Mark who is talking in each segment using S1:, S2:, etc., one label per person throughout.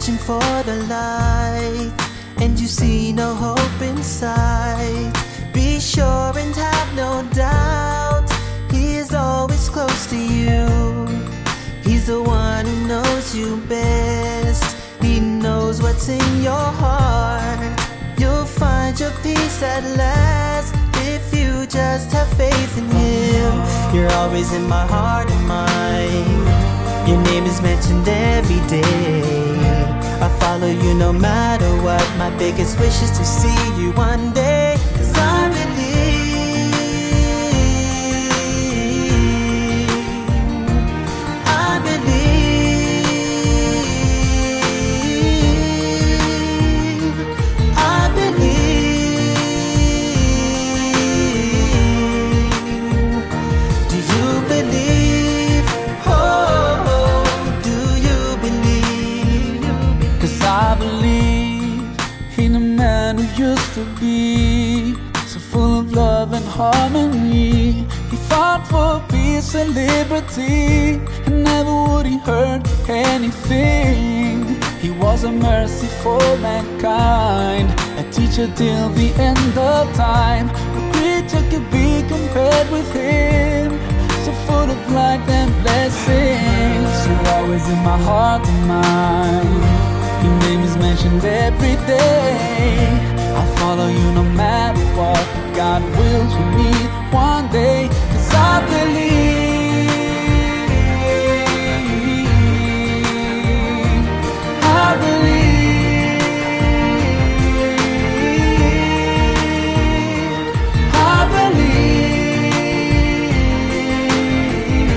S1: searching for the light and you see no hope inside, be sure and have no doubt, He is always close to you. He's the one who knows you best. He knows what's in your heart. You'll find your peace at last if you just have faith in Him. You're always in my heart and mind. Your name is mentioned every day. I follow you no matter what. My biggest wish is to see you one day. 'Cause I believe, I believe, I believe. Do you believe? Oh, do you believe?
S2: 'Cause I believe in a man who used to be so full of love and harmony. He fought for peace and liberty, and never would he hurt anything. He was a mercy for mankind, a teacher till the end of time. No creature could be compared with him, so full of light and blessings. You're always in my heart and mind. Your name is mentioned every day. I'll follow you no matter what. God wills we meet one day. 'Cause I believe, I believe, I believe.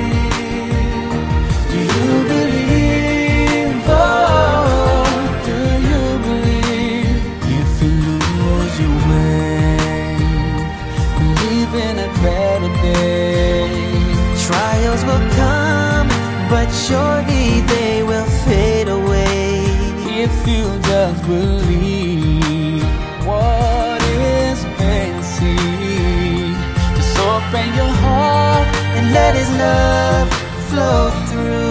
S2: Do you believe? Oh, do you believe? If you lose your way, believe in a better day.
S1: Trials will come, but surely they will fade away.
S2: If you just believe what is missing, just open your heart
S1: And let His love flow through.